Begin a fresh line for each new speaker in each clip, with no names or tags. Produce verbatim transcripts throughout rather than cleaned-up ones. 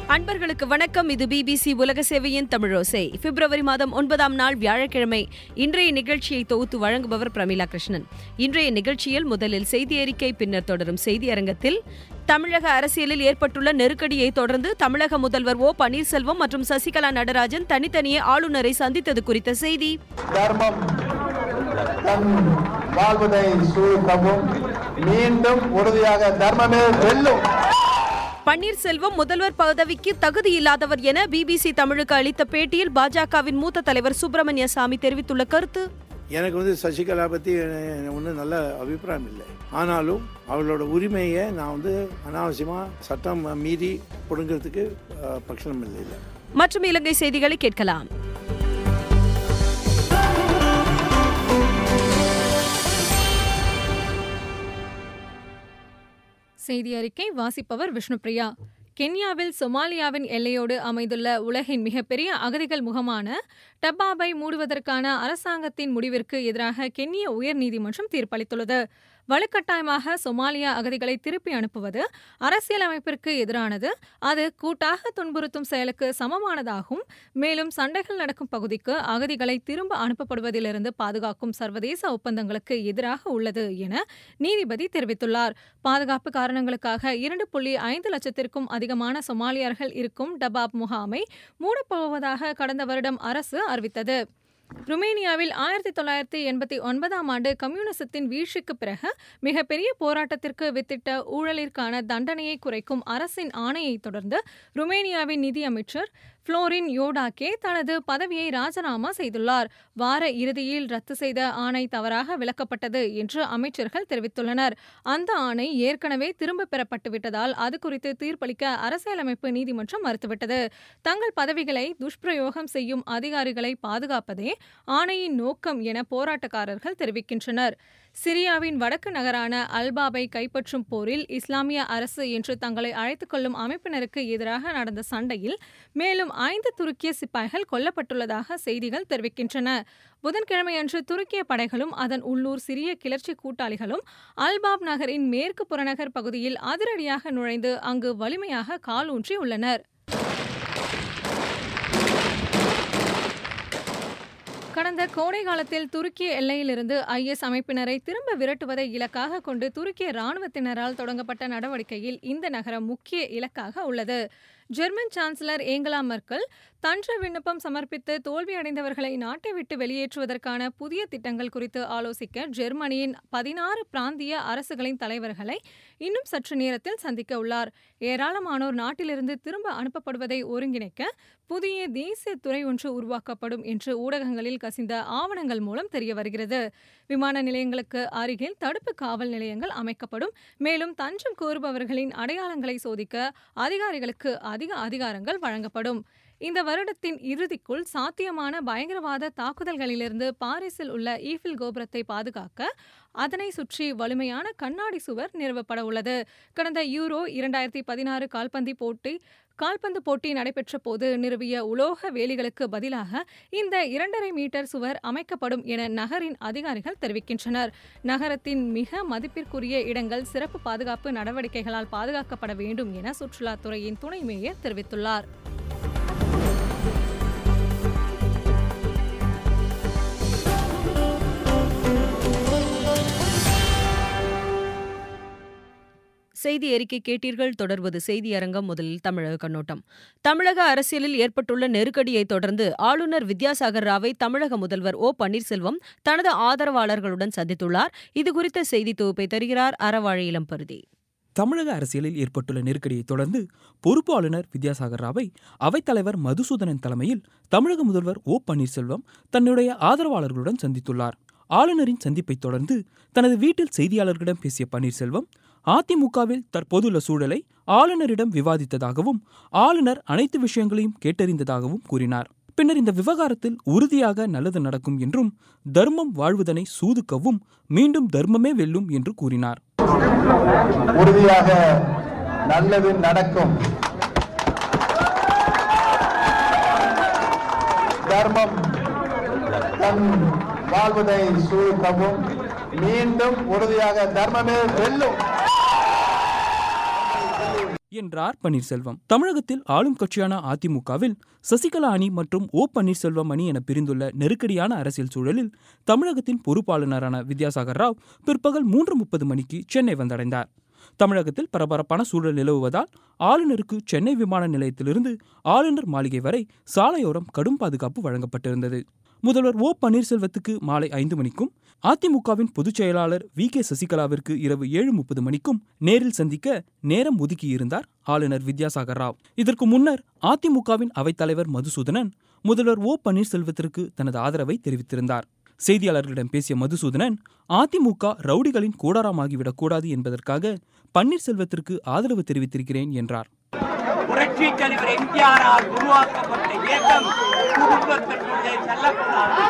அன்பர்களுக்கு வணக்கம். இது பிபிசி உலக சேவையின் தமிழோசை. பிப்ரவரி மாதம் ஒன்பதாம் நாள் வியாழக்கிழமை. இன்றைய நிகழ்ச்சியை தொகுத்து வழங்குபவர் பிரமிளா கிருஷ்ணன். இன்றைய நிகழ்ச்சியில் முதலில் செய்தி அறிக்கை, பின்னர் தொடரும் செய்தி அரங்கத்தில் தமிழக அரசியலில் ஏற்பட்டுள்ள நெருக்கடியை தொடர்ந்து தமிழக முதல்வர் ஓ பன்னீர்செல்வம் மற்றும் சசிகலா நடராஜன் தனித்தனியே ஆளுநரை சந்தித்தது குறித்த செய்தி.
தர்மம் தன் வாழ்வதை சூழ்க்கவும் மீண்டும் உறுதியாக தர்மமே வெல்லும்.
பன்னீர்செல்வம் முதல்வர் பதவிக்கு தகுதி இல்லாதவர் என பிபிசி தமிழுக்கு அளித்த பேட்டியில் பாஜகவின் மூத்த தலைவர் சுப்பிரமணிய சாமி தெரிவித்துள்ள கருத்து:
எனக்கு வந்து சசிகலா பற்றி ஒன்றும் நல்ல அபிப்பிராயம் இல்லை. ஆனாலும் அவளோட உரிமையை நான் வந்து அனாவசியமாக சட்டம் மீறி கொடுங்கிறதுக்கு பட்சம் இல்லை.
மற்றும் இலங்கை செய்திகளை கேட்கலாம்.
செய்தி அறிக்கை வாசிப்பவர் விஷ்ணுபிரியா. கென்யாவில் சொமாலியாவின் எல்லையோடு அமைந்துள்ள உலகின் மிகப்பெரிய அகதிகள் முகாமான டப்பாபை மூடுவதற்கான அரசாங்கத்தின் முடிவிற்கு எதிராக கென்ய உயர்நீதிமன்றம் தீர்ப்பளித்துள்ளது. வலுக்கட்டாயமாக சொமாலியா அகதிகளை திருப்பி அனுப்புவது அரசியலமைப்பிற்கு எதிரானது, அது கூட்டாக துன்புறுத்தும் செயலுக்கு சமமானதாகும். மேலும் சண்டைகள் நடக்கும் பகுதிக்கு அகதிகளை திரும்ப அனுப்பப்படுவதிலிருந்து பாதுகாக்கும் சர்வதேச ஒப்பந்தங்களுக்கு எதிராக உள்ளது என நீதிபதி தெரிவித்துள்ளார். பாதுகாப்பு காரணங்களுக்காக இரண்டு புள்ளி ஐந்து லட்சத்திற்கும் அதிகமான சொமாலியர்கள் இருக்கும் டபாப் முகாமை மூடப்போவதாக கடந்த வருடம் அரசு அறிவித்தது. ருமேனியாவில் ஆயிரத்தி தொள்ளாயிரத்தி எண்பத்தி ஒன்பதாம் ஆண்டு கம்யூனிசத்தின் வீழ்ச்சிக்கு பிறகு மிகப்பெரிய போராட்டத்திற்கு வித்திட்ட ஊழலிற்கான தண்டனையை குறைக்கும் அரசின் ஆணையை தொடர்ந்து ருமேனியாவின் நிதியமைச்சர் புளோரின் யோடாக்கே தனது பதவியை ராஜினாமா செய்துள்ளார். வார இறுதியில் ரத்து செய்த ஆணை தவறாக விளக்கப்பட்டது என்று அமைச்சர்கள் தெரிவித்துள்ளனர். அந்த ஆணை ஏற்கனவே திரும்பப் பெறப்பட்டுவிட்டதால் அது குறித்து தீர்ப்பளிக்க அரசியலமைப்பு நீதிமன்றம் மறுத்துவிட்டது. தங்கள் பதவிகளை துஷ்பிரயோகம் செய்யும் அதிகாரிகளை பாதுகாப்பதே ஆணையின் நோக்கம் என போராட்டக்காரர்கள் தெரிவிக்கின்றனர். சிரியாவின் வடக்கு நகரான அல்பாபை கைப்பற்றும் போரில் இஸ்லாமிய அரசு என்று தங்களை அழைத்துக் கொள்ளும் அமைப்பினருக்கு எதிராக நடந்த சண்டையில் மேலும் ஐந்து துருக்கிய சிப்பாய்கள் கொல்லப்பட்டுள்ளதாக செய்திகள் தெரிவிக்கின்றன. புதன்கிழமையன்று துருக்கிய படைகளும் அதன் உள்ளூர் சிறிய கிளர்ச்சி கூட்டாளிகளும் அல்பாப் நகரின் மேற்கு புறநகர் பகுதியில் அதிரடியாக நுழைந்து அங்கு வலிமையாக காலூன்றி உள்ளனர். கடந்த கோடை காலத்தில் துருக்கிய எல்லையிலிருந்து ஐஎஸ் அமைப்பினரை திரும்ப விரட்டுவதை இலக்காக கொண்டு துருக்கிய இராணுவத்தினரால் தொடங்கப்பட்ட நடவடிக்கையில் இந்த நகரம் முக்கிய இலக்காக உள்ளது. ஜெர்மன் சான்சலர் ஏங்கலா மெர்க்கல் தன்ற விண்ணப்பம் சமர்ப்பித்து தோல்வியடைந்தவர்களை நாட்டை விட்டு வெளியேற்றுவதற்கான புதிய திட்டங்கள் குறித்து ஆலோசிக்க ஜெர்மனியின் பதினாறு பிராந்திய அரசுகளின் தலைவர்களை இன்னும் சற்று நேரத்தில் சந்திக்க உள்ளார். ஏராளமானோர் நாட்டிலிருந்து திரும்ப அனுப்பப்படுவதை ஒருங்கிணைக்க புதிய தேசிய துறை ஒன்று உருவாக்கப்படும் என்று ஊடகங்களில் கசிந்த ஆவணங்கள் மூலம் தெரிய வருகிறது. விமான நிலையங்களுக்கு அருகில் தடுப்பு காவல் நிலையங்கள் அமைக்கப்படும். மேலும் தஞ்சம் கோருபவர்களின் அடையாளங்களை சோதிக்க அதிகாரிகளுக்கு அதிக அதிகாரங்கள் வழங்கப்படும். இந்த வருடத்தின் இறுதிக்குள் சாத்தியமான பயங்கரவாத தாக்குதல்களிலிருந்து பாரிஸில் உள்ள ஈஃபில் கோபுரத்தை பாதுகாக்க அதனை சுற்றி வலிமையான கண்ணாடி சுவர் நிறுவப்பட உள்ளது. கடந்த யூரோ இரண்டாயிரத்தி பதினாறு கால்பந்து போட்டி கால்பந்து போட்டி நடைபெற்ற போது நிறுவிய உலோக வேலிகளுக்கு பதிலாக இந்த இரண்டரை மீட்டர் சுவர் அமைக்கப்படும் என நகரின் அதிகாரிகள் தெரிவிக்கின்றனர். நகரத்தின் மிக மதிப்பிற்குரிய இடங்கள் சிறப்பு பாதுகாப்பு நடவடிக்கைகளால் பாதுகாக்கப்பட வேண்டும் என சுற்றுலாத்துறையின் துணை மேயர் தெரிவித்துள்ளார்.
செய்தி அறிக்கை கேட்டீர்கள். தொடர்வது செய்தி அரங்கம். முதலில் தமிழக கண்ணோட்டம். தமிழக அரசியலில் ஏற்பட்டுள்ள நெருக்கடியை தொடர்ந்து ஆளுநர் வித்யாசாகர் ராவை தமிழக முதல்வர் ஓ பன்னீர்செல்வம் தனது ஆதரவாளர்களுடன் சந்தித்துள்ளார். இதுகுறித்த செய்தி தொகுப்பை தருகிறார் அறவாழி இளம்பருதி.
தமிழக அரசியலில் ஏற்பட்டுள்ள நெருக்கடியை தொடர்ந்து பொறுப்பு ஆளுநர் வித்யாசாகர் ராவை அவைத்தலைவர் மதுசூதனன் தலைமையில் தமிழக முதல்வர் ஓ பன்னீர்செல்வம் தன்னுடைய ஆதரவாளர்களுடன் சந்தித்துள்ளார். ஆளுநரின் சந்திப்பை தொடர்ந்து தனது வீட்டில் செய்தியாளர்களிடம் பேசிய பன்னீர்செல்வம் அதிமுகவில் தற்போதுள்ள சூழலை ஆளுநரிடம் விவாதித்ததாகவும் ஆளுநர் அனைத்து விஷயங்களையும் கேட்டறிந்ததாகவும் கூறினார். பின்னர் இந்த விவகாரத்தில் உறுதியாக நல்லது நடக்கும் என்றும் தர்மம் வாழ்வதனை சூதுக்கவும் மீண்டும் தர்மமே வெல்லும் என்று கூறினார்.
உறுதியாக நல்லது நடக்கும். தர்மம் தன் வாழ்வதை சூழ்க்கவும் மீண்டும் உறுதியாக தர்மமே வெல்லும்
என்றார் பன்னீர்செல்வம். தமிழகத்தில் ஆளும் கட்சியான அதிமுகவில் சசிகலா அணி மற்றும் ஓ பன்னீர்செல்வம் அணி என பிரிந்துள்ள நெருக்கடியான அரசியல் சூழலில் தமிழகத்தின் பொறுப்பாளுநரான வித்யாசாகர் ராவ் பிற்பகல் மூன்று முப்பது மணிக்கு சென்னை வந்தடைந்தார். தமிழகத்தில் பரபரப்பான சூழல் நிலவுவதால் ஆளுநருக்கு சென்னை விமான நிலையத்திலிருந்து ஆளுநர் மாளிகை வரை சாலையோரம் கடும் பாதுகாப்பு வழங்கப்பட்டிருந்தது. முதல்வர் ஓ பன்னீர்செல்வத்துக்கு மாலை ஐந்து மணிக்கும் அதிமுகவின் பொதுச் செயலாளர் வி கே சசிகலாவிற்கு இரவு ஏழு முப்பது மணிக்கும் நேரில் சந்திக்க நேரம் ஒதுக்கியிருந்தார் ஆளுநர் வித்யாசாகர் ராவ். இதற்கு முன்னர் அதிமுகவின் அவைத்தலைவர் மதுசூதனன் முதல்வர் ஓ பன்னீர்செல்வத்திற்கு தனது ஆதரவை தெரிவித்திருந்தார். செய்தியாளர்களிடம் பேசிய மதுசூதனன் அதிமுக ரவுடிகளின் கூடாரமாகிவிடக் கூடாது என்பதற்காக பன்னீர்செல்வத்திற்கு ஆதரவு தெரிவித்திருக்கிறேன் என்றார்.
புரட்சி தலைவர் எம்ஜிஆரால் உருவாக்கப்பட்ட இயக்கம் குடும்பத்திற்குள்ளே செல்லக்கூடாது,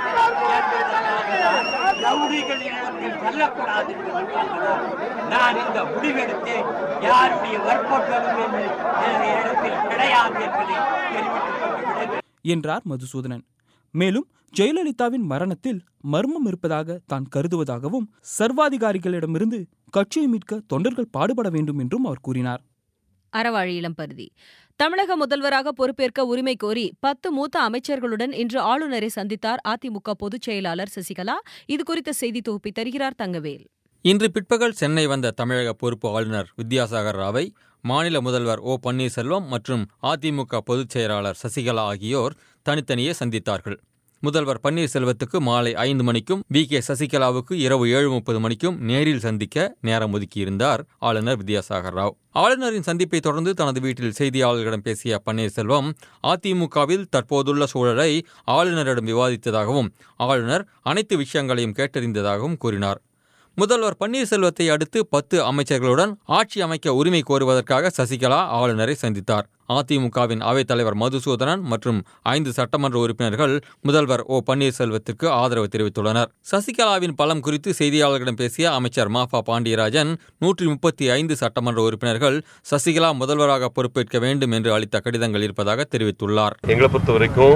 ரவுடிகளிடத்தில் செல்லக்கூடாது என்பதற்காக நான் இந்த முடிவெடுத்தேன். யாருடைய வற்புறுத்தலும் இடத்தில் கிடையாது என்பதை தெரிவித்துக் கொள்கிறேன்
என்றார் மதுசூதனன். மேலும் ஜெயலலிதாவின் மரணத்தில் மர்மம் இருப்பதாக தான் கருதுவதாகவும் சர்வாதிகாரிகளிடமிருந்து கட்சியை மீட்க தொண்டர்கள் பாடுபட வேண்டும் என்றும் அவர் கூறினார்.
அறவாழி இளம்பருதி தமிழக முதல்வராக பொறுப்பேற்க உரிமை கோரி பத்து மூத்த அமைச்சர்களுடன் இன்று ஆளுநரை சந்தித்தார் அதிமுக பொதுச் செயலாளர் சசிகலா. இதுகுறித்த செய்தி தொகுப்பை தருகிறார் தங்கவேல்.
இன்று பிற்பகல் சென்னை வந்த தமிழக பொறுப்பு ஆளுநர் வித்யாசாகர் ராவை மாநில முதல்வர் ஓ பன்னீர்செல்வம் மற்றும் அதிமுக பொதுச் செயலாளர் சசிகலா ஆகியோர் தனித்தனியே சந்தித்தார்கள். முதல்வர் பன்னீர்செல்வத்துக்கு மாலை ஐந்து மணிக்கும் வி கே சசிகலாவுக்கு இரவு ஏழு முப்பது மணிக்கும் நேரில் சந்திக்க நேரம் ஒதுக்கியிருந்தார் ஆளுநர் வித்யாசாகர் ராவ். ஆளுநரின் சந்திப்பை தொடர்ந்து தனது வீட்டில் செய்தியாளர்களிடம் பேசிய பன்னீர்செல்வம் அதிமுகவில் தற்போதுள்ள சூழலை ஆளுநரிடம் விவாதித்ததாகவும் ஆளுநர் அனைத்து விஷயங்களையும் கேட்டறிந்ததாகவும் கூறினார். முதல்வர் பன்னீர்செல்வத்தை அடுத்து பத்து அமைச்சர்களுடன் ஆட்சி அமைக்க உரிமை கோருவதற்காக சசிகலா ஆளுநரை சந்தித்தார். அதிமுகவின் அவைத்தலைவர் மதுசூதனன் மற்றும் ஐந்து சட்டமன்ற உறுப்பினர்கள் முதல்வர் ஓ பன்னீர்செல்வத்திற்கு ஆதரவு தெரிவித்துள்ளனர். சசிகலாவின் பலம் குறித்து செய்தியாளர்களிடம் பேசிய அமைச்சர் மாஃபா பாண்டியராஜன் நூற்றி முப்பத்தி ஐந்து சட்டமன்ற உறுப்பினர்கள் சசிகலா முதல்வராக பொறுப்பேற்க வேண்டும் என்று அளித்த கடிதங்கள் இருப்பதாக தெரிவித்துள்ளார்.
எங்களை பொறுத்த வரைக்கும்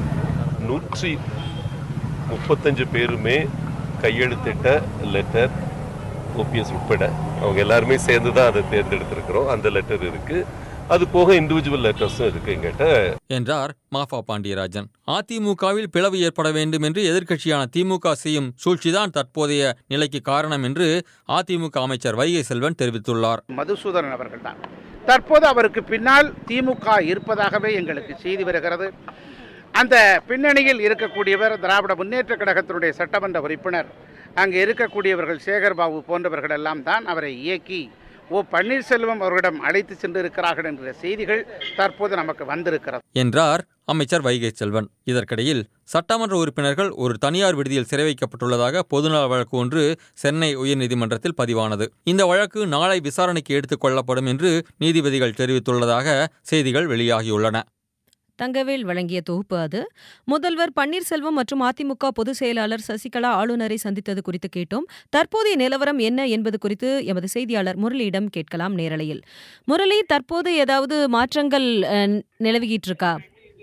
நூற்றி முப்பத்தஞ்சு பேருமே கையெழுத்திட்ட லெட்டர் ஓபிஎஸ் உட்பட அவங்க எல்லாருமே சேர்ந்து தான் அதை தேர்ந்தெடுத்திருக்கிறோம். அந்த லெட்டர் இருக்கு. அது போக இண்டிவிஜுவல் லெட்டர்ஸும் இருக்கு எங்கிட்ட
என்றார் மாஃபா பாண்டியராஜன். அதிமுகவில் பிளவு ஏற்பட வேண்டும் என்று எதிர்க்கட்சியான திமுக செய்யும் சூழ்ச்சிதான் தற்போதைய நிலைக்கு காரணம் என்று அதிமுக அமைச்சர் வைகை செல்வன் தெரிவித்துள்ளார்.
மதுசூதனன் அவர்கள் தான் தற்போது அவருக்கு பின்னால் திமுக இருப்பதாகவே எங்களுக்கு செய்தி வருகிறது. அந்த பின்னணியில் இருக்கக்கூடியவர் திராவிட முன்னேற்ற கழகத்தினுடைய சட்டமன்ற உறுப்பினர், அங்கே இருக்கக்கூடியவர்கள் சேகர்பாபு போன்றவர்கள் எல்லாம் தான் அவரை இயக்கி ஓ பன்னீர்செல்வம் அவர்களிடம் அழைத்து சென்றிருக்கிறார்கள் என்ற செய்திகள் தற்போது நமக்கு வந்திருக்கிறது
என்றார் அமைச்சர் வைகை செல்வன். இதற்கிடையில் சட்டமன்ற உறுப்பினர்கள் ஒரு தனியார் விடுதியில் சிறை வைக்கப்பட்டுள்ளதாக பொதுநல வழக்கு ஒன்று சென்னை உயர்நீதிமன்றத்தில் பதிவானது. இந்த வழக்கு நாளை விசாரணைக்கு எடுத்துக் கொள்ளப்படும் என்று நீதிபதிகள் தெரிவித்துள்ளதாக செய்திகள் வெளியாகியுள்ளன.
தங்கவேல் வழங்கிய தொகுப்பு அது. முதல்வர் பன்னீர்செல்வம் மற்றும் அதிமுக பொதுச் செயலாளர் சசிகலா ஆளுநரை சந்தித்தது குறித்து கேட்டோம். தற்போதைய நிலவரம் என்ன என்பது குறித்து எமது செய்தியாளர் முரளியிடம் கேட்கலாம் நேரலையில். முரளி, தற்போது ஏதாவது மாற்றங்கள் நிலவிக்கிட்டு இருக்கா?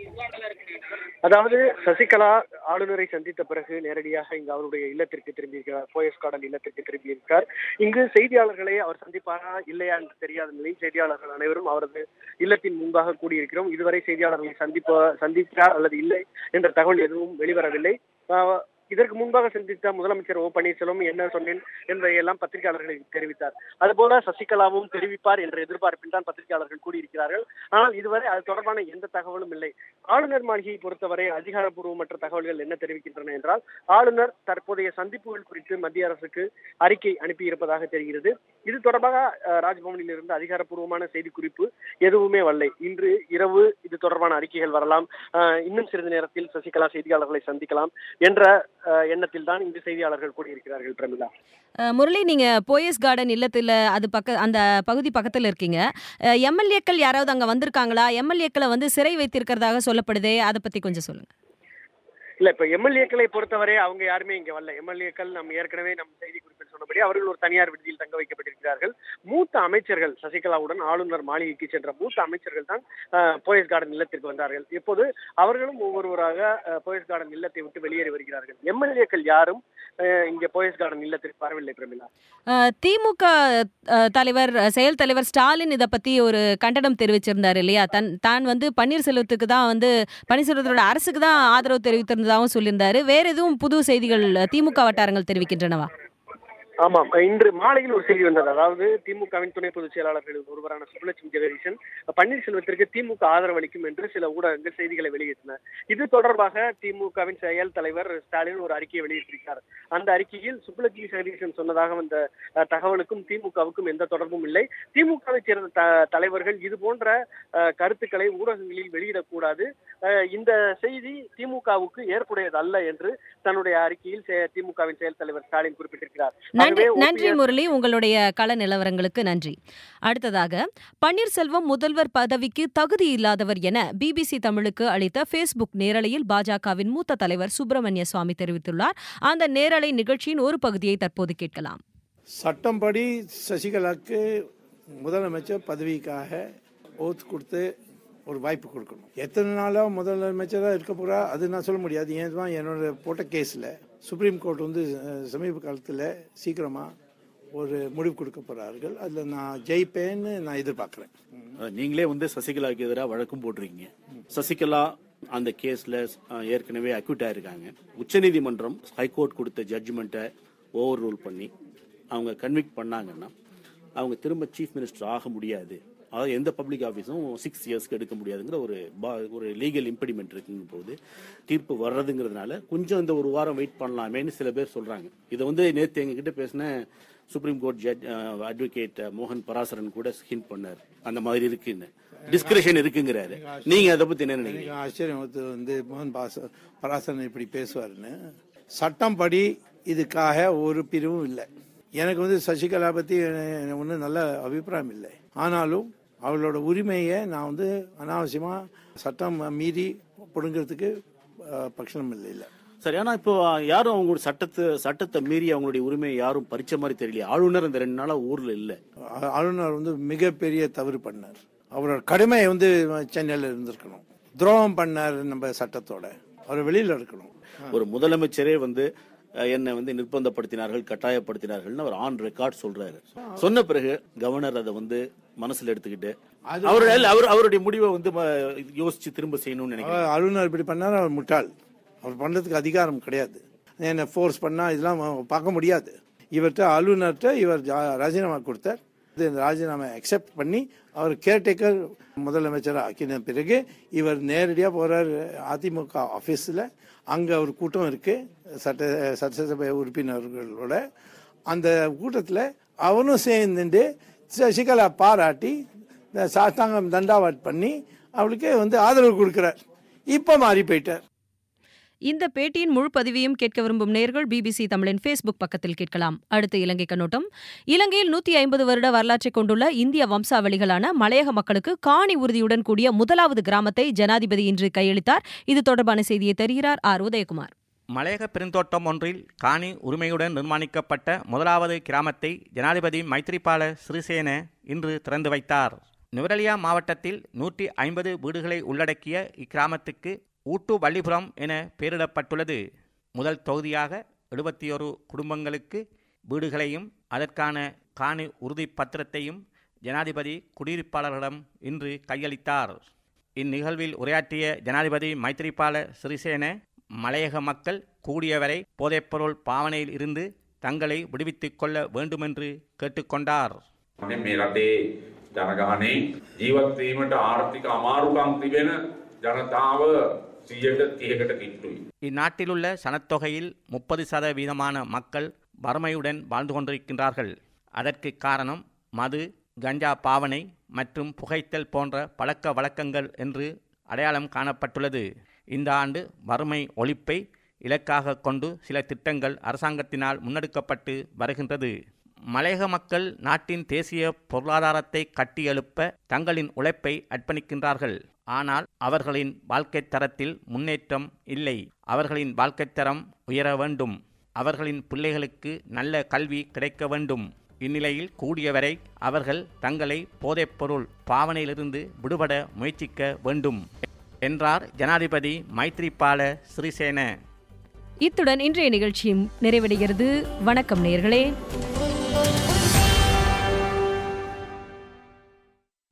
அதாவது சசிகலா ஆளுநரை சந்தித்த பிறகு நேரடியாக இங்கு அவருடைய இல்லத்திற்கு திரும்பியிருக்கிறார். போயஸ் கார்டன் இல்லத்திற்கு திரும்பியிருக்கிறார். இங்கு செய்தியாளர்களை அவர் சந்திப்பாரா இல்லையா என்று தெரியாத நிலையில் செய்தியாளர்கள் அனைவரும் அவரது இல்லத்தின் முன்பாக கூடியிருக்கிறோம். இதுவரை செய்தியாளர்களை சந்திப்ப சந்திக்கிறார் அல்லது இல்லை என்ற தகவல் எதுவும் வெளிவரவில்லை. இதற்கு முன்பாக சந்தித்த முதலமைச்சர் ஓ பன்னீர்செல்வம் என்ன சொன்னேன் என்பதையெல்லாம் பத்திரிகையாளர்களுக்கு தெரிவித்தார். அதுபோல சசிகலாவும் தெரிவிப்பார் என்ற எதிர்பார்ப்பில் தான் பத்திரிகையாளர்கள் கூடியிருக்கிறார்கள். ஆனால் இதுவரை அது தொடர்பான எந்த தகவலும் இல்லை. ஆளுநர் மாளிகையை பொறுத்தவரை அதிகாரப்பூர்வமற்ற தகவல்கள் என்ன தெரிவிக்கின்றன என்றால், ஆளுநர் தற்போதைய சந்திப்புகள் குறித்து மத்திய அரசுக்கு அறிக்கை அனுப்பியிருப்பதாக தெரிகிறது. இது தொடர்பாக ராஜ்பவனில் இருந்து அதிகாரப்பூர்வமான செய்தி குறிப்பு எதுவுமே வரலை. இன்று இரவு இது தொடர்பான அறிக்கைகள் வரலாம். இன்னும் சிறிது நேரத்தில் சசிகலா செய்தியாளர்களை சந்திக்கலாம் என்ற எண்ணத்தில் தான் இந்த செய்தியாளர்கள் கூடியிருக்கிறார்கள். பிரமிளா,
முரளி, நீங்க போயஸ் கார்டன் இல்லத்துல அது பக்க அந்த பகுதி பக்கத்துல இருக்கீங்க. எம்எல்ஏக்கள் யாராவது அங்க வந்திருக்காங்களா? எம்எல்ஏக்களை வந்து சிறை வைத்திருக்கிறதாக சொல்லப்படுதே, அதை பத்தி கொஞ்சம் சொல்லுங்க.
இல்ல இப்ப எம்எல்ஏக்களை பொறுத்தவரை அவங்க யாருமே இங்க வரல. எம்எல்ஏக்கள் நம்ம ஏற்கனவே நம்ம செய்தி குறிப்பில் சொன்னபடி அவர்கள் ஒரு தனியார் விடுதியில் தங்க வைக்கப்பட்டிருக்கிறார்கள். மூத்த அமைச்சர்கள் சசிகலாவுடன் ஆளுநர் மாளிகைக்கு சென்ற மூத்த அமைச்சர்கள் தான் போயஸ் கார்டன் இல்லத்திற்கு வந்தார்கள். இப்போது அவர்களும் ஒவ்வொருவராக போயஸ் கார்டன் இல்லத்தை விட்டு வெளியேறி வருகிறார்கள். எம்எல்ஏக்கள் யாரும் இங்க போயஸ் கார்டன் இல்லத்திற்கு வரவில்லை. பிரமிளா,
திமுக தலைவர் செயல் தலைவர் ஸ்டாலின் இதை பத்தி ஒரு கண்டனம் தெரிவிச்சிருந்தார் இல்லையா? தன் தான் வந்து பன்னீர்செல்வத்துக்கு தான் வந்து பன்னீர்செல்வத்தோட அரசுக்கு தான் ஆதரவு தெரிவித்திருந்ததாகவும் சொல்லியிருந்தாரு. வேற எதுவும் புது செய்திகள் திமுக வட்டாரங்கள் தெரிவிக்கின்றனவா?
ஆமாம், இன்று மாலையில் ஒரு செய்தி வந்தது. அதாவது திமுகவின் துணை பொதுச் செயலாளர்களில் ஒருவரான சுப்புலட்சுமி ஜெகதீசன் பன்னீர்செல்வத்திற்கு திமுக ஆதரவு அளிக்கும் என்று சில ஊடகங்கள் செய்திகளை வெளியிட்டன. இது தொடர்பாக திமுகவின் செயல் தலைவர் ஸ்டாலின் ஒரு அறிக்கையை வெளியிட்டிருக்கிறார். அந்த அறிக்கையில் சுப்புலட்சுமி ஜெகதீசன் சொன்னதாக வந்த தகவலுக்கும் திமுகவுக்கும் எந்த தொடர்பும் இல்லை. திமுகவை சேர்ந்த த தலைவர்கள் இது போன்ற கருத்துக்களை ஊடகங்களில் வெளியிடக்கூடாது, இந்த செய்தி திமுகவுக்கு ஏற்புடையது அல்ல என்று தன்னுடைய அறிக்கையில் திமுகவின் செயல் தலைவர் ஸ்டாலின் குறிப்பிட்டிருக்கிறார்.
நன்றி முரளி, உங்களுடைய கள நிலவரங்களுக்கு நன்றி. அடுத்ததாக, பன்னீர்செல்வம் முதல்வர் பதவிக்கு தகுதி இல்லாதவர் என பிபிசி தமிழுக்கு அளித்த பேஸ்புக் நேரலையில் பாஜகவின் மூத்த தலைவர் சுப்பிரமணிய சுவாமி தெரிவித்துள்ளார். அந்த நேரலை நிகழ்ச்சியின் ஒரு பகுதியை தற்போது கேட்கலாம்.
சட்டம்படி சசிகலாக்கு முதலமைச்சர் பதவிக்காக ஓத்து கொடுத்து ஒரு வாய்ப்பு கொடுக்கணும். எத்தனை நாளாக முதலமைச்சராக இருக்க போகிறா அது நான் சொல்ல முடியாது. ஏன்னா என்னோட போட்ட கேஸில் சுப்ரீம் கோர்ட் வந்து சமீப காலத்தில் சீக்கிரமாக ஒரு முடிவு கொடுக்க போகிறார்கள். அதில் நான் ஜெயிப்பேன்னு நான் எதிர்பார்க்குறேன்.
நீங்களே வந்து சசிகலாவுக்கு எதிராக வழக்கம் போட்டிருக்கீங்க. சசிகலா அந்த கேஸில் ஏற்கனவே அக்யூட் ஆயிருக்காங்க. உச்சநீதிமன்றம் ஹைகோர்ட் கொடுத்த ஜட்ஜ்மெண்ட்டை ஓவர் ரூல் பண்ணி அவங்க கன்விக்ட் பண்ணாங்கன்னா அவங்க திரும்ப சீஃப் மினிஸ்டர் ஆக முடியாது. அதாவது எந்த பப்ளிக் ஆஃபீஸும் சிக்ஸ் இயர்ஸ்க்கு எடுக்க முடியாதுங்கிற ஒரு ஒரு லீகல் இம்பிடிமெண்ட் இருக்குங்க போது தீர்ப்பு வர்றதுங்கிறதுனால கொஞ்சம் இந்த ஒரு வாரம் வெயிட் பண்ணலாமேன்னு சில பேர் சொல்றாங்க. இதை வந்து நேற்று எங்ககிட்ட பேசின சுப்ரீம் கோர்ட் ஜட்ஜ் அட்வொகேட் மோகன் பராசரன் கூட ஹிண்ட் பண்ணார், அந்த மாதிரி இருக்குன்னு, டிஸ்கிரிஷன் இருக்குங்கிறாரு. நீங்க அதை பத்தி என்ன நினைக்கிறீங்க?
ஆச்சரியம் வந்து மோகன் பராசரன் இப்படி பேசுவாருன்னு. சட்டம் படி இதுக்காக ஒரு பிரிவும் இல்லை. எனக்கு வந்து சசிகலா பத்தி ஒன்றும் நல்ல அபிப்பிராயம் இல்லை. ஆனாலும் அவளோட உரிமையை நான் வந்து அனாவசியமா சட்டம் மீறி பிடுங்கிறதுக்கு பட்சம் இல்லை இல்லை
சரி. ஆனா இப்போ யாரும் அவங்களோட சட்டத்தை சட்டத்தை மீறி அவங்களுடைய உரிமையை யாரும் பறிச்ச மாதிரி தெரியல. ஆளுநர் இந்த ரெண்டு நாளா ஊர்ல இல்ல.
ஆளுநர் வந்து மிகப்பெரிய தவறு பண்ணார். அவரோட கடமை வந்து சென்னையில இருந்திருக்கணும். துரோகம் பண்ணார் நம்ம சட்டத்தோட. அவர் வெளியில இருக்கணும்.
ஒரு முதலமைச்சரே வந்து என்னை வந்து நிர்பந்தப்படுத்தினார்கள், கட்டாயப்படுத்தினார்கள் அவர் ஆன் ரெக்கார்ட் சொல்றாரு. சொன்ன பிறகு கவர்னர் அதை வந்து மனசுல எடுத்துக்கிட்டு அவர் அவருடைய முடிவை வந்து யோசிச்சு திரும்ப செய்யணும்னு நினைக்கிறேன்.
ஆளுநர் இப்படி பண்ணாரு, அவர் முட்டாள். அவர் பண்றதுக்கு அதிகாரம் கிடையாது. என்ன ஃபோர்ஸ் பண்ணா இதெல்லாம் பார்க்க முடியாது. இவர்கிட்ட ஆளுநர்கிட்ட இவர் ராஜினாமா கொடுத்தார். ராஜினாமா அக்செப்ட் பண்ணி அவர் கேர்டேக்கர் முதலமைச்சர் ஆக்கின பிறகு இவர் நேரடியாக போறார் அதிமுக ஆஃபீஸில். அங்கே ஒரு கூட்டம் இருக்கு சட்ட சட்டசபை உறுப்பினர்களோட. அந்த கூட்டத்தில் அவனும் சேர்ந்துட்டு சசிகலா பாராட்டி சாஸ்தாங்கம் தண்டாவாட் பண்ணி அவளுக்கு வந்து ஆதரவு கொடுக்கிறார். இப்போ மாறி போயிட்டார்.
இந்த பேட்டியின் முழு பதிவையும் கேட்க விரும்பும் நேயர்கள் பிபிசி தமிழின் ஃபேஸ்புக் பக்கத்தில் கேட்கலாம். அடுத்து இலங்கை கண்ணோட்டம். இலங்கையில் நூற்றி ஐம்பது வருட வரலாற்றை கொண்டுள்ள இந்திய வம்சாவளிகளான மலையக மக்களுக்கு காணி உறுதியுடன் கூடிய முதலாவது கிராமத்தை ஜனாதிபதி இன்று கையளித்தார். இது தொடர்பான செய்தியை தருகிறார் ஆர் உதயகுமார்.
மலையக பெருந்தோட்டம் ஒன்றில் காணி உரிமையுடன் நிர்மாணிக்கப்பட்ட முதலாவது கிராமத்தை ஜனாதிபதி மைத்ரிபால சிறிசேன இன்று திறந்து வைத்தார். நுவரெலியா மாவட்டத்தில் நூற்றி ஐம்பது வீடுகளை உள்ளடக்கிய இக்கிராமத்துக்கு ஊட்டு வள்ளிபுரம் என பெயரிடப்பட்டுள்ளது. முதல் தொகுதியாக எழுபத்தி ஒரு குடும்பங்களுக்கு வீடுகளையும் அதற்கான காணி உறுதி பத்திரத்தையும் ஜனாதிபதி குடியிருப்பாளர்களிடம் இன்று கையளித்தார். இந்நிகழ்வில் உரையாற்றிய ஜனாதிபதி மைத்ரிபால சிறிசேன மலையக மக்கள் கூடியவரை போதைப்பொருள் பாவனையில் இருந்து தங்களை விடுவித்துக் கொள்ள வேண்டுமென்று கேட்டுக்கொண்டார்.
ජනගහනේ ජීවත් වීමට ආර්ථික අමාරුකම් තිබෙන ජනතාව සියයට තිහකට කිට්ටුයි.
இந்நாட்டிலுள்ள சனத்தொகையில் முப்பது சதவீதமான மக்கள் வறுமையுடன் வாழ்ந்து கொண்டிருக்கின்றார்கள். அதற்கு காரணம் மது, கஞ்சா பாவனை மற்றும் புகைத்தல் போன்ற பழக்க வழக்கங்கள் என்று அடையாளம் காணப்பட்டுள்ளது. இந்த ஆண்டு வறுமை ஒழிப்பை இலக்காக கொண்டு சில திட்டங்கள் அரசாங்கத்தினால் முன்னெடுக்கப்பட்டு வருகின்றது. மலையக மக்கள் நாட்டின் தேசிய பொருளாதாரத்தை கட்டியெழுப்ப தங்களின் உழைப்பை அர்ப்பணிக்கின்றார்கள். ஆனால் அவர்களின் வாழ்க்கை தரத்தில் முன்னேற்றம் இல்லை. அவர்களின் வாழ்க்கைத் தரம் உயர வேண்டும். அவர்களின் பிள்ளைகளுக்கு நல்ல கல்வி கிடைக்க வேண்டும். இந்நிலையில் கூடியவரை அவர்கள் தங்களை போதைப்பொருள் பாவனையிலிருந்து விடுபட முயற்சிக்க வேண்டும் என்றார் ஜனாதிபதி மைத்ரிபால சிறிசேன.
இத்துடன் இன்றைய நிகழ்ச்சியும் நிறைவடைகிறது. வணக்கம் நேயர்களே.